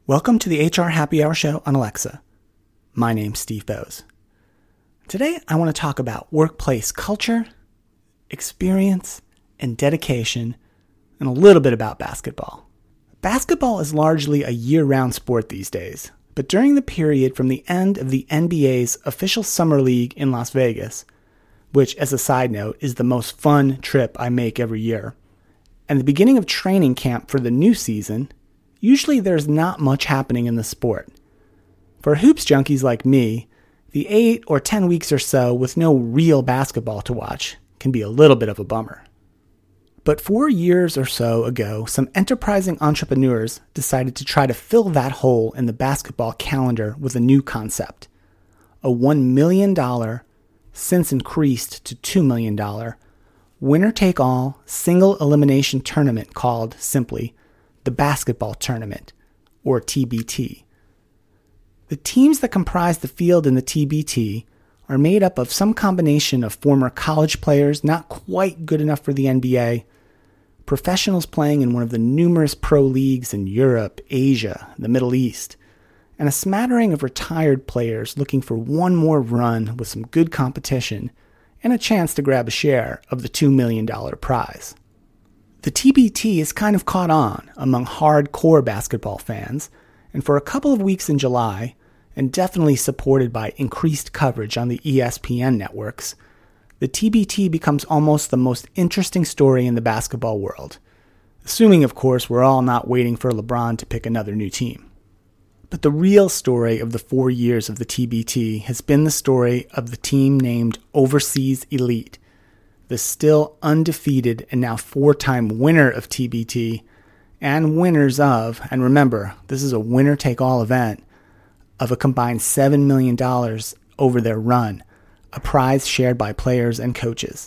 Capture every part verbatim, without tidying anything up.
Welcome to the H R Happy Hour Show on Alexa. My name's Steve Bowes. Today I want to talk about workplace culture, experience, and dedication, and a little bit about basketball. Basketball is largely a year-round sport these days, but during the period from the end of the N B A's official summer league in Las Vegas, which, as a side note, is the most fun trip I make every year, and the beginning of training camp for the new season, usually there's not much happening in the sport. For hoops junkies like me, the eight or ten weeks or so with no real basketball to watch can be a little bit of a bummer. But four years or so ago, some enterprising entrepreneurs decided to try to fill that hole in the basketball calendar with a new concept. A one million dollars, since increased to two million dollars, winner-take-all single elimination tournament called, simply, the Basketball Tournament, or T B T. The teams that comprise the field in the T B T are made up of some combination of former college players not quite good enough for the N B A, professionals playing in one of the numerous pro leagues in Europe, Asia, the Middle East, and a smattering of retired players looking for one more run with some good competition and a chance to grab a share of the two million dollars prize. The T B T is kind of caught on among hardcore basketball fans, and for a couple of weeks in July, and definitely supported by increased coverage on the E S P N networks, the T B T becomes almost the most interesting story in the basketball world, assuming, of course, we're all not waiting for LeBron to pick another new team. But the real story of the four years of the T B T has been the story of the team named Overseas Elite, the still undefeated and now four-time winner of T B T, and winners of, and remember, this is a winner-take-all event, of a combined seven million dollars over their run, a prize shared by players and coaches.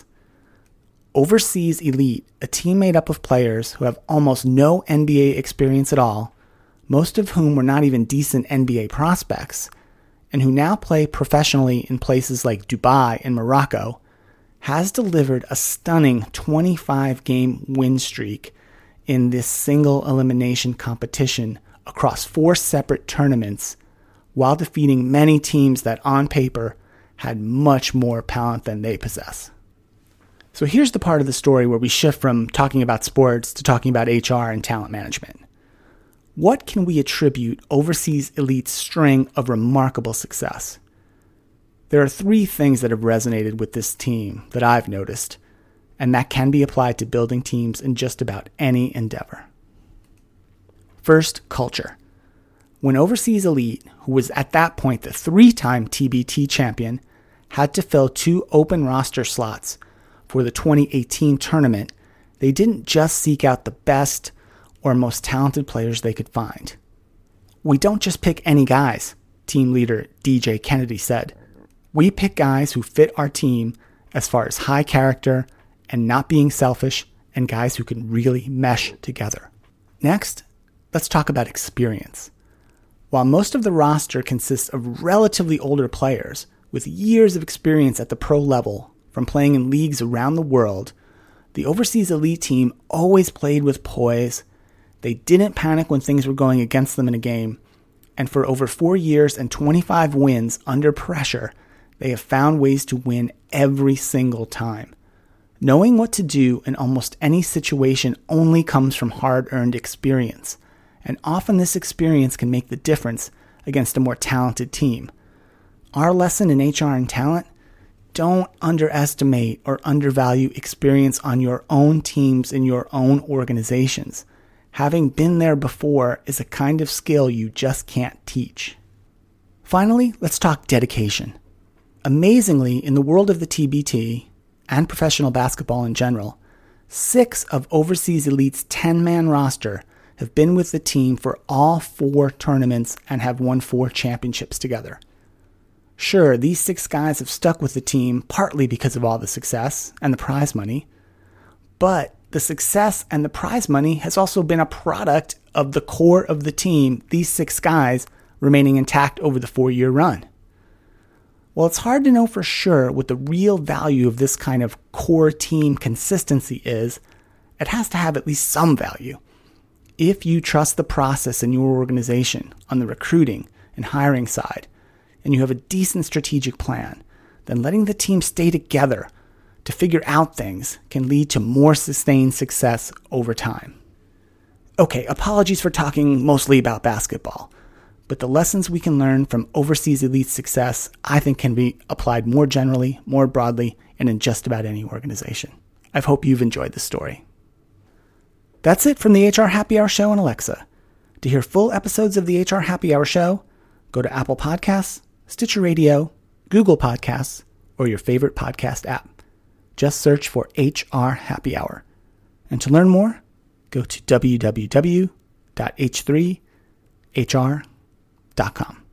Overseas Elite, a team made up of players who have almost no N B A experience at all, most of whom were not even decent N B A prospects, and who now play professionally in places like Dubai and Morocco, has delivered a stunning twenty-five game win streak in this single elimination competition across four separate tournaments, while defeating many teams that on paper had much more talent than they possess. So here's the part of the story where we shift from talking about sports to talking about H R and talent management. What can we attribute Overseas Elite's string of remarkable success? There are three things that have resonated with this team that I've noticed, and that can be applied to building teams in just about any endeavor. First, culture. When Overseas Elite, who was at that point the three-time T B T champion, had to fill two open roster slots for the twenty eighteen tournament, they didn't just seek out the best or most talented players they could find. "We don't just pick any guys," team leader D J Kennedy said. "We pick guys who fit our team as far as high character and not being selfish, and guys who can really mesh together." Next, let's talk about experience. While most of the roster consists of relatively older players with years of experience at the pro level from playing in leagues around the world, the Overseas Elite team always played with poise. They didn't panic when things were going against them in a game, and for over four years and twenty-five wins under pressure, they have found ways to win every single time. Knowing what to do in almost any situation only comes from hard-earned experience, and often this experience can make the difference against a more talented team. Our lesson in H R and talent: don't underestimate or undervalue experience on your own teams in your own organizations. Having been there before is a kind of skill you just can't teach. Finally, let's talk dedication. Amazingly, in the world of the T B T, and professional basketball in general, six of Overseas Elite's ten-man roster have been with the team for all four tournaments and have won four championships together. Sure, these six guys have stuck with the team partly because of all the success and the prize money, but the success and the prize money has also been a product of the core of the team, these six guys, remaining intact over the four-year run. While it's hard to know for sure what the real value of this kind of core team consistency is, it has to have at least some value. If you trust the process in your organization on the recruiting and hiring side, and you have a decent strategic plan, then letting the team stay together to figure out things can lead to more sustained success over time. Okay, apologies for talking mostly about basketball, but the lessons we can learn from overseas elite success, I think, can be applied more generally, more broadly, and in just about any organization. I hope you've enjoyed the story. That's it from the H R Happy Hour Show on Alexa. To hear full episodes of the H R Happy Hour Show, go to Apple Podcasts, Stitcher Radio, Google Podcasts, or your favorite podcast app. Just search for H R Happy Hour. And to learn more, go to w w w dot h three h r dot com.